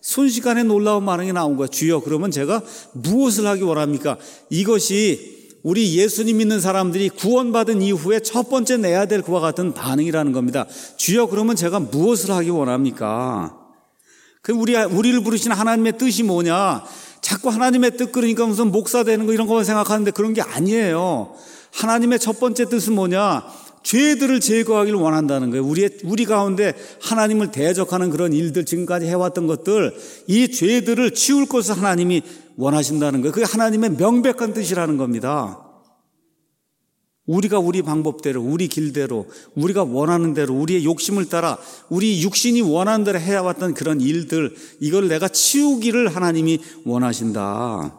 순식간에 놀라운 반응이 나온 거예요. 주여, 그러면 제가 무엇을 하기 원합니까? 이것이 우리 예수님 믿는 사람들이 구원받은 이후에 첫 번째 내야 될 그와 같은 반응이라는 겁니다. 주여, 그러면 제가 무엇을 하기 원합니까? 우리를 부르신 하나님의 뜻이 뭐냐? 자꾸 하나님의 뜻 그러니까 무슨 목사 되는 거 이런 것만 생각하는데 그런 게 아니에요. 하나님의 첫 번째 뜻은 뭐냐? 죄들을 제거하기를 원한다는 거예요. 우리 가운데 하나님을 대적하는 그런 일들, 지금까지 해왔던 것들, 이 죄들을 치울 것을 하나님이 원하신다는 거예요. 그게 하나님의 명백한 뜻이라는 겁니다. 우리가 우리 방법대로, 우리 길대로, 우리가 원하는 대로, 우리의 욕심을 따라, 우리 육신이 원하는 대로 해왔던 그런 일들, 이걸 내가 치우기를 하나님이 원하신다.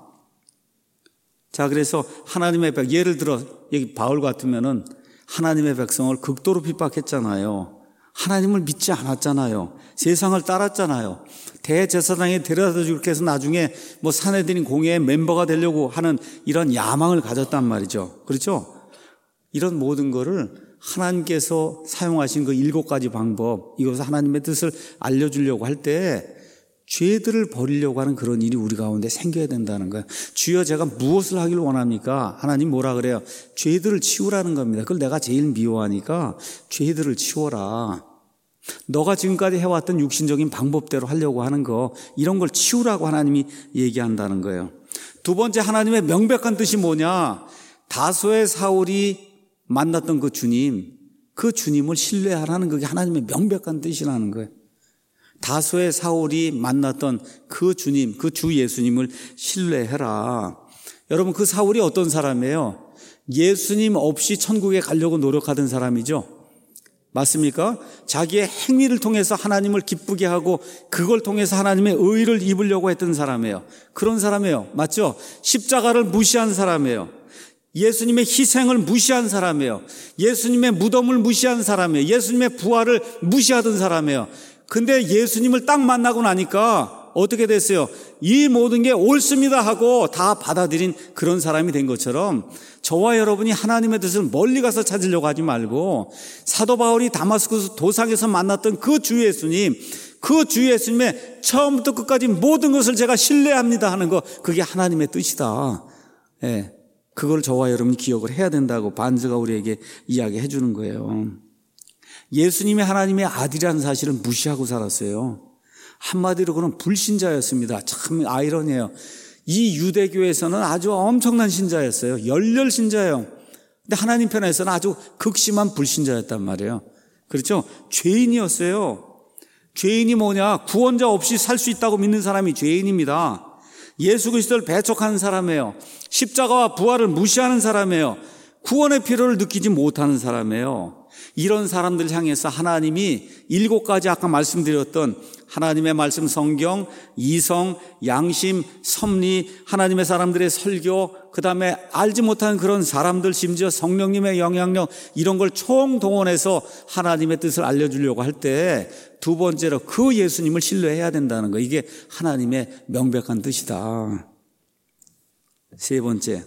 자, 그래서 하나님의 예를 들어 여기 바울 같으면은 하나님의 백성을 극도로 핍박했잖아요. 하나님을 믿지 않았잖아요. 세상을 따랐잖아요. 대제사장에 데려다 주고 해서 나중에 뭐 산헤드린 공회의 멤버가 되려고 하는 이런 야망을 가졌단 말이죠. 그렇죠? 이런 모든 거를 하나님께서 사용하신 그 7가지 방법, 이것을 하나님의 뜻을 알려주려고 할 때 죄들을 버리려고 하는 그런 일이 우리 가운데 생겨야 된다는 거예요. 주여, 제가 무엇을 하길 원합니까? 하나님 뭐라 그래요? 죄들을 치우라는 겁니다. 그걸 내가 제일 미워하니까 죄들을 치워라. 너가 지금까지 해왔던 육신적인 방법대로 하려고 하는 거, 이런 걸 치우라고 하나님이 얘기한다는 거예요. 두 번째, 하나님의 명백한 뜻이 뭐냐? 다소의 사울이 만났던 그 주님을 신뢰하라는 그게 하나님의 명백한 뜻이라는 거예요. 다소의 사울이 만났던 그 주님, 그 주 예수님을 신뢰해라. 여러분, 그 사울이 어떤 사람이에요? 예수님 없이 천국에 가려고 노력하던 사람이죠. 맞습니까? 자기의 행위를 통해서 하나님을 기쁘게 하고 그걸 통해서 하나님의 의를 입으려고 했던 사람이에요. 그런 사람이에요. 맞죠? 십자가를 무시한 사람이에요. 예수님의 희생을 무시한 사람이에요. 예수님의 무덤을 무시한 사람이에요. 예수님의 부활을 무시하던 사람이에요. 근데 예수님을 딱 만나고 나니까 어떻게 됐어요? 이 모든 게 옳습니다 하고 다 받아들인 그런 사람이 된 것처럼 저와 여러분이 하나님의 뜻을 멀리 가서 찾으려고 하지 말고 사도 바울이 다마스쿠스 도상에서 만났던 그 주 예수님, 그 주 예수님의 처음부터 끝까지 모든 것을 제가 신뢰합니다 하는 거, 그게 하나님의 뜻이다. 예, 그걸 저와 여러분이 기억을 해야 된다고 반즈가 우리에게 이야기해 주는 거예요. 예수님이 하나님의 아들이라는 사실을 무시하고 살았어요. 한마디로 그는 불신자였습니다. 참 아이러니해요. 이 유대교에서는 아주 엄청난 신자였어요. 열렬 신자예요. 근데 하나님 편에서는 아주 극심한 불신자였단 말이에요. 그렇죠? 죄인이었어요. 죄인이 뭐냐? 구원자 없이 살 수 있다고 믿는 사람이 죄인입니다. 예수 그리스도를 배척하는 사람이에요. 십자가와 부활을 무시하는 사람이에요. 구원의 필요를 느끼지 못하는 사람이에요. 이런 사람들 향해서 하나님이 7가지 아까 말씀드렸던 하나님의 말씀, 성경, 이성, 양심, 섭리, 하나님의 사람들의 설교, 그 다음에 알지 못하는 그런 사람들, 심지어 성령님의 영향력, 이런 걸 총동원해서 하나님의 뜻을 알려주려고 할 때 두 번째로 그 예수님을 신뢰해야 된다는 거, 이게 하나님의 명백한 뜻이다. 세 번째,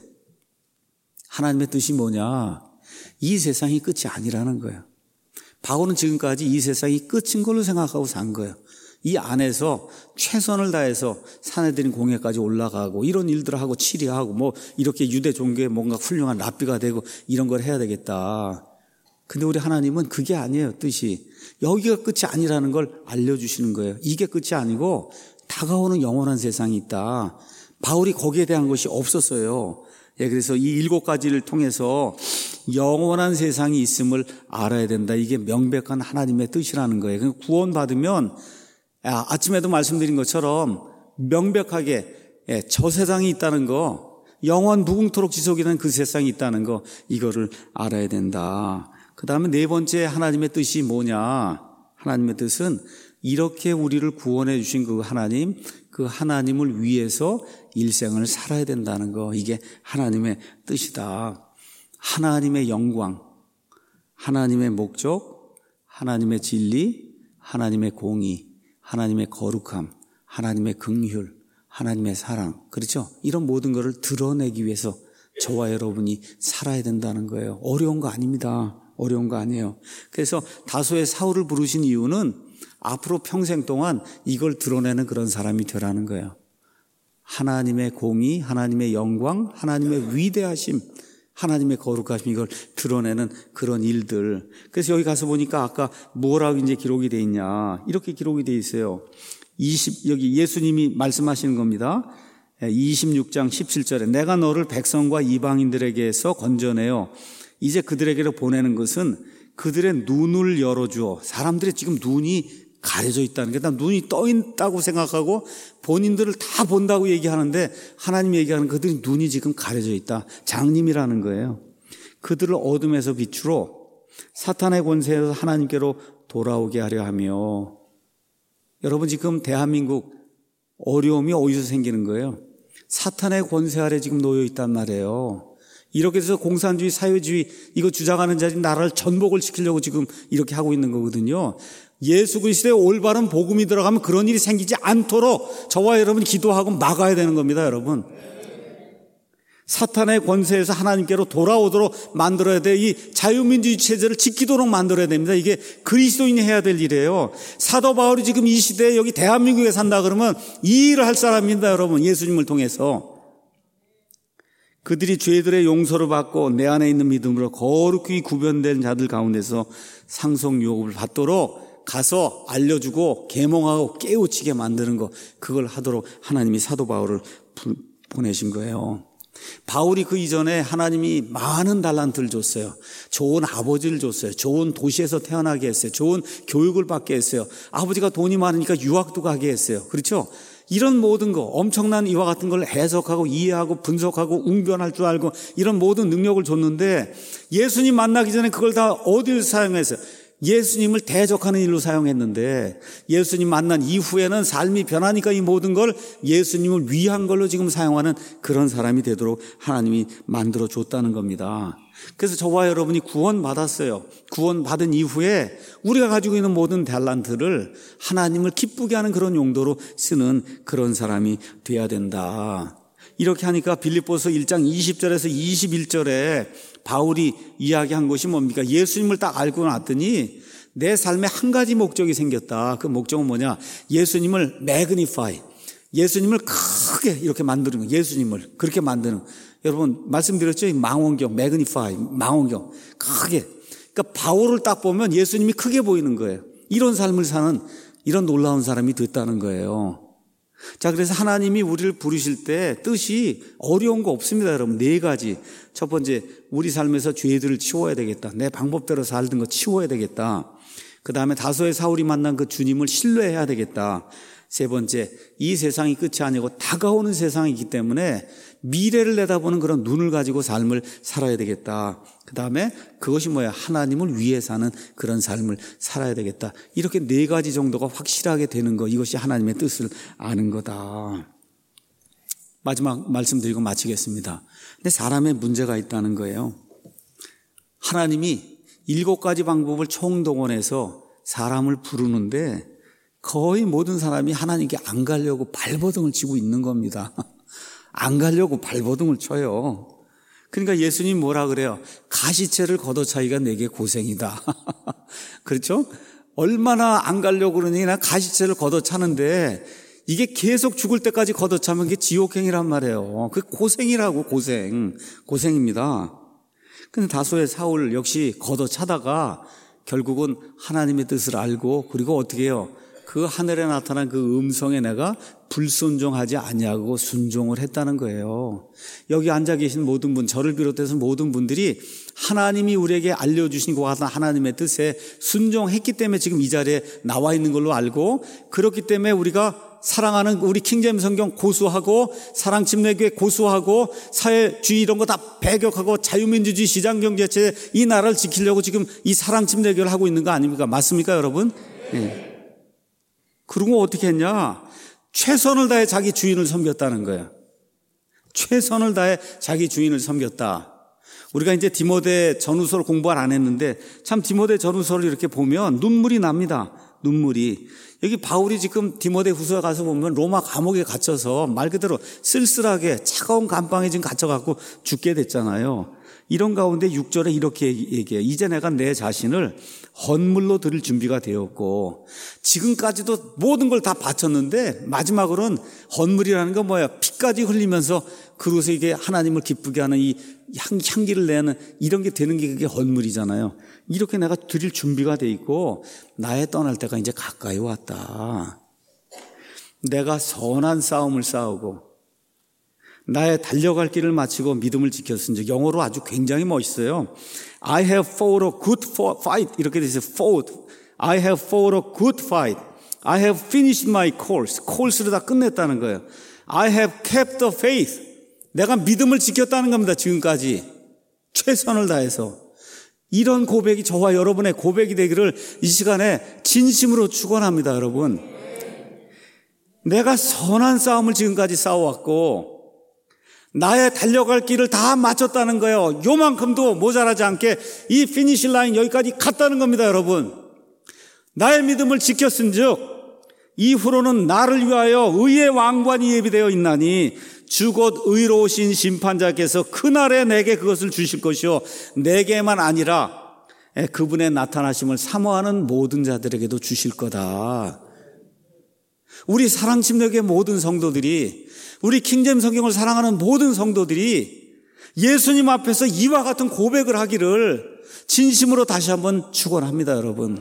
하나님의 뜻이 뭐냐? 이 세상이 끝이 아니라는 거예요. 바울은 지금까지 이 세상이 끝인 걸로 생각하고 산 거예요. 이 안에서 최선을 다해서 산헤드린 공회까지 올라가고 이런 일들을 하고 치리하고 뭐 이렇게 유대 종교에 뭔가 훌륭한 랍비가 되고 이런 걸 해야 되겠다. 근데 우리 하나님은 그게 아니에요, 뜻이. 여기가 끝이 아니라는 걸 알려주시는 거예요. 이게 끝이 아니고 다가오는 영원한 세상이 있다. 바울이 거기에 대한 것이 없었어요. 예, 그래서 이 7가지를 통해서 영원한 세상이 있음을 알아야 된다. 이게 명백한 하나님의 뜻이라는 거예요. 구원받으면 아침에도 말씀드린 것처럼 명백하게 저 세상이 있다는 거, 영원 무궁토록 지속이 되는 그 세상이 있다는 거, 이거를 알아야 된다. 그 다음에 네 번째 하나님의 뜻이 뭐냐? 하나님의 뜻은 이렇게 우리를 구원해 주신 그 하나님을 위해서 일생을 살아야 된다는 거, 이게 하나님의 뜻이다. 하나님의 영광, 하나님의 목적, 하나님의 진리, 하나님의 공의, 하나님의 거룩함, 하나님의 긍휼, 하나님의 사랑, 그렇죠? 이런 모든 것을 드러내기 위해서 저와 여러분이 살아야 된다는 거예요. 어려운 거 아닙니다. 어려운 거 아니에요. 그래서 다소의 사울을 부르신 이유는 앞으로 평생 동안 이걸 드러내는 그런 사람이 되라는 거예요. 하나님의 공의, 하나님의 영광, 하나님의 위대하심, 하나님의 거룩하심, 이걸 드러내는 그런 일들. 그래서 여기 가서 보니까 아까 뭐라고 이제 기록이 돼 있냐, 이렇게 기록이 돼 있어요. 여기 예수님이 말씀하시는 겁니다. 26장 17절에 내가 너를 백성과 이방인들에게서 건져내어 이제 그들에게로 보내는 것은 그들의 눈을 열어주어, 사람들의 지금 눈이 가려져 있다는 게, 눈이 떠 있다고 생각하고 본인들을 다 본다고 얘기하는데 하나님이 얘기하는 그들이 눈이 지금 가려져 있다. 장님이라는 거예요. 그들을 어둠에서 빛으로 사탄의 권세에서 하나님께로 돌아오게 하려 하며. 여러분, 지금 대한민국 어려움이 어디서 생기는 거예요? 사탄의 권세 아래 지금 놓여 있단 말이에요. 이렇게 해서 공산주의, 사회주의 이거 주장하는 자들이 나라를 전복을 시키려고 지금 이렇게 하고 있는 거거든요. 예수 그리스도의 올바른 복음이 들어가면 그런 일이 생기지 않도록 저와 여러분이 기도하고 막아야 되는 겁니다, 여러분. 사탄의 권세에서 하나님께로 돌아오도록 만들어야 돼. 이 자유민주주의 체제를 지키도록 만들어야 됩니다. 이게 그리스도인이 해야 될 일이에요. 사도 바울이 지금 이 시대에 여기 대한민국에 산다 그러면 이 일을 할 사람입니다, 여러분. 예수님을 통해서. 그들이 죄들의 용서를 받고 내 안에 있는 믿음으로 거룩히 구별된 자들 가운데서 상속 유업을 받도록 가서 알려주고 계몽하고 깨우치게 만드는 거, 그걸 하도록 하나님이 사도 바울을 보내신 거예요. 바울이 그 이전에 하나님이 많은 달란트를 줬어요. 좋은 아버지를 줬어요. 좋은 도시에서 태어나게 했어요. 좋은 교육을 받게 했어요. 아버지가 돈이 많으니까 유학도 가게 했어요. 그렇죠? 이런 모든 거, 엄청난 이와 같은 걸 해석하고 이해하고 분석하고 웅변할 줄 알고 이런 모든 능력을 줬는데 예수님 만나기 전에 그걸 다 어디를 사용했어요? 예수님을 대적하는 일로 사용했는데 예수님 만난 이후에는 삶이 변하니까 이 모든 걸 예수님을 위한 걸로 지금 사용하는 그런 사람이 되도록 하나님이 만들어 줬다는 겁니다. 그래서 저와 여러분이 구원받았어요. 구원받은 이후에 우리가 가지고 있는 모든 달란트를 하나님을 기쁘게 하는 그런 용도로 쓰는 그런 사람이 돼야 된다. 이렇게 하니까 빌립보서 1장 20절에서 21절에 바울이 이야기한 것이 뭡니까? 예수님을 딱 알고 났더니 내 삶에 한 가지 목적이 생겼다. 그 목적은 뭐냐? 예수님을 매그니파이, 예수님을 크게 이렇게 만드는 거, 예수님을 그렇게 만드는. 여러분 말씀드렸죠? 망원경, 매그니파이, 망원경 크게. 그러니까 바울을 딱 보면 예수님이 크게 보이는 거예요. 이런 삶을 사는 이런 놀라운 사람이 됐다는 거예요. 자, 그래서 하나님이 우리를 부르실 때 뜻이 어려운 거 없습니다, 여러분. 4가지. 첫 번째, 우리 삶에서 죄들을 치워야 되겠다. 내 방법대로 살던 거 치워야 되겠다. 그 다음에 다소의 사울이 만난 그 주님을 신뢰해야 되겠다. 세 번째, 이 세상이 끝이 아니고 다가오는 세상이기 때문에 미래를 내다보는 그런 눈을 가지고 삶을 살아야 되겠다. 그 다음에 그것이 뭐야? 하나님을 위해 사는 그런 삶을 살아야 되겠다. 이렇게 4가지 정도가 확실하게 되는 거, 이것이 하나님의 뜻을 아는 거다. 마지막 말씀드리고 마치겠습니다. 근데 사람의 문제가 있다는 거예요. 하나님이 7가지 방법을 총동원해서 사람을 부르는데 거의 모든 사람이 하나님께 안 가려고 발버둥을 치고 있는 겁니다. 안 가려고 발버둥을 쳐요. 그러니까 예수님 뭐라 그래요? 가시채를 걷어차기가 내게 고생이다. 그렇죠? 얼마나 안 가려고 그러니 나 가시채를 걷어차는데 이게 계속 죽을 때까지 걷어차면 그게 지옥행이란 말이에요. 그 고생이라고, 고생입니다. 근데 다소의 사울 역시 걷어차다가 결국은 하나님의 뜻을 알고, 그리고 어떻게 해요? 그 하늘에 나타난 그 음성에 내가 불순종하지 아니하고 순종을 했다는 거예요. 여기 앉아 계신 모든 분, 저를 비롯해서 모든 분들이 하나님이 우리에게 알려주신 것 같은 하나님의 뜻에 순종했기 때문에 지금 이 자리에 나와 있는 걸로 알고, 그렇기 때문에 우리가 사랑하는 우리 킹제임스 성경 고수하고 사랑침례교회 고수하고 사회주의 이런 거 다 배격하고 자유민주주의 시장경제체 이 나라를 지키려고 지금 이 사랑침례교회를 하고 있는 거 아닙니까? 맞습니까, 여러분? 네. 그리고 어떻게 했냐? 최선을 다해 자기 주인을 섬겼다는 거예요. 최선을 다해 자기 주인을 섬겼다. 우리가 이제 디모데 전후서를 공부를 안 했는데 참 디모데 전후서를 이렇게 보면 눈물이 납니다. 눈물이. 여기 바울이 지금 디모데 후서에 가서 보면 로마 감옥에 갇혀서 말 그대로 쓸쓸하게 차가운 감방에 지금 갇혀갖고 죽게 됐잖아요. 이런 가운데 6절에 이렇게 얘기해요. 이제 내가 내 자신을 헌물로 드릴 준비가 되었고, 지금까지도 모든 걸 다 바쳤는데 마지막으로는 헌물이라는 건 뭐야? 피까지 흘리면서 그릇에 이게 하나님을 기쁘게 하는 이 향기를 내는 이런 게 되는 게 그게 헌물이잖아요. 이렇게 내가 드릴 준비가 돼 있고 나의 떠날 때가 이제 가까이 왔다. 내가 선한 싸움을 싸우고 나의 달려갈 길을 마치고 믿음을 지켰은즉, 영어로 아주 굉장히 멋있어요. I have fought a good fight. 이렇게 되어 있어요. fought. I have fought a good fight. I have finished my course. course를 다 끝냈다는 거예요. I have kept the faith. 내가 믿음을 지켰다는 겁니다. 지금까지 최선을 다해서. 이런 고백이 저와 여러분의 고백이 되기를 이 시간에 진심으로 축원합니다. 여러분, 내가 선한 싸움을 지금까지 싸워왔고 나의 달려갈 길을 다 마쳤다는 거예요. 요만큼도 모자라지 않게 이 피니시 라인 여기까지 갔다는 겁니다. 여러분, 나의 믿음을 지켰은즉 이후로는 나를 위하여 의의 왕관이 예비되어 있나니 주 곧 의로우신 심판자께서 그날에 내게 그것을 주실 것이요 내게만 아니라 그분의 나타나심을 사모하는 모든 자들에게도 주실 거다. 우리 사랑침략의 모든 성도들이, 우리 킹잼 성경을 사랑하는 모든 성도들이 예수님 앞에서 이와 같은 고백을 하기를 진심으로 다시 한번 축원합니다. 여러분,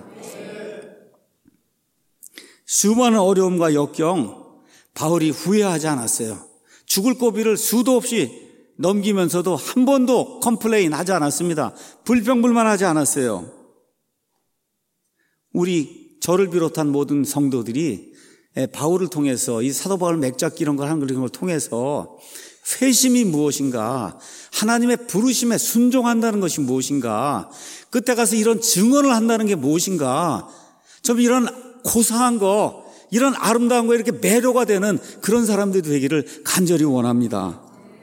수많은 어려움과 역경 바울이 후회하지 않았어요. 죽을 고비를 수도 없이 넘기면서도 한 번도 컴플레인 하지 않았습니다. 불평불만하지 않았어요. 저를 비롯한 모든 성도들이 바울을 통해서, 이 사도 바울 맥잡기 이런 걸 하는 걸 통해서 회심이 무엇인가, 하나님의 부르심에 순종한다는 것이 무엇인가, 그때 가서 이런 증언을 한다는 게 무엇인가, 좀 이런 고상한 거, 이런 아름다운 거 이렇게 매료가 되는 그런 사람들이 되기를 간절히 원합니다.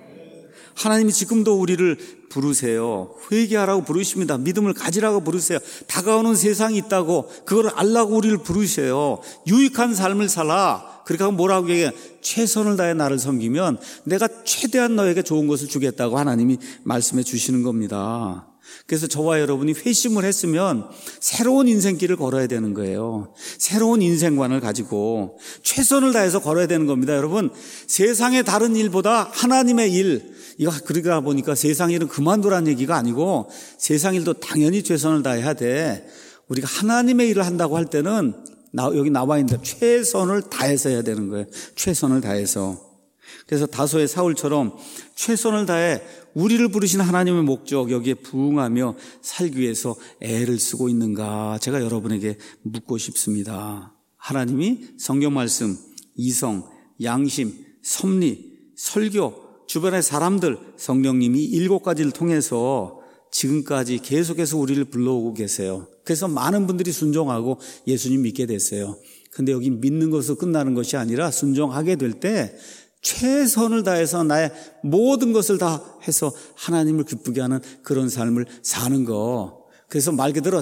하나님이 지금도 우리를 부르세요. 회개하라고 부르십니다. 믿음을 가지라고 부르세요. 다가오는 세상이 있다고 그걸 알라고 우리를 부르세요. 유익한 삶을 살아. 그러니까 뭐라고 얘기해요? 최선을 다해 나를 섬기면 내가 최대한 너에게 좋은 것을 주겠다고 하나님이 말씀해 주시는 겁니다. 그래서 저와 여러분이 회심을 했으면 새로운 인생길을 걸어야 되는 거예요. 새로운 인생관을 가지고 최선을 다해서 걸어야 되는 겁니다. 여러분, 세상의 다른 일보다 하나님의 일, 이거 그러다 보니까 세상 일은 그만두라는 얘기가 아니고 세상 일도 당연히 최선을 다해야 돼. 우리가 하나님의 일을 한다고 할 때는 여기 나와 있는데 최선을 다해서 해야 되는 거예요. 최선을 다해서. 그래서 다소의 사울처럼 최선을 다해 우리를 부르신 하나님의 목적, 여기에 부응하며 살기 위해서 애를 쓰고 있는가, 제가 여러분에게 묻고 싶습니다. 하나님이 성경 말씀, 이성, 양심, 섭리, 설교, 주변의 사람들, 성령님이 7가지를 통해서 지금까지 계속해서 우리를 불러오고 계세요. 그래서 많은 분들이 순종하고 예수님 믿게 됐어요. 근데 여기 믿는 것으로 끝나는 것이 아니라 순종하게 될 때 최선을 다해서 나의 모든 것을 다 해서 하나님을 기쁘게 하는 그런 삶을 사는 거. 그래서 말 그대로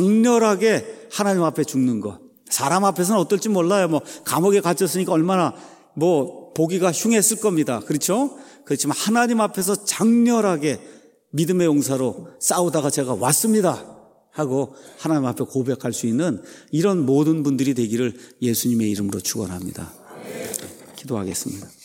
장렬하게 하나님 앞에 죽는 거. 사람 앞에서는 어떨지 몰라요. 감옥에 갇혔으니까 얼마나 보기가 흉했을 겁니다. 그렇죠? 그렇지만 하나님 앞에서 장렬하게 믿음의 용사로 싸우다가 제가 왔습니다 하고 하나님 앞에 고백할 수 있는 이런 모든 분들이 되기를 예수님의 이름으로 축원합니다. 기도하겠습니다.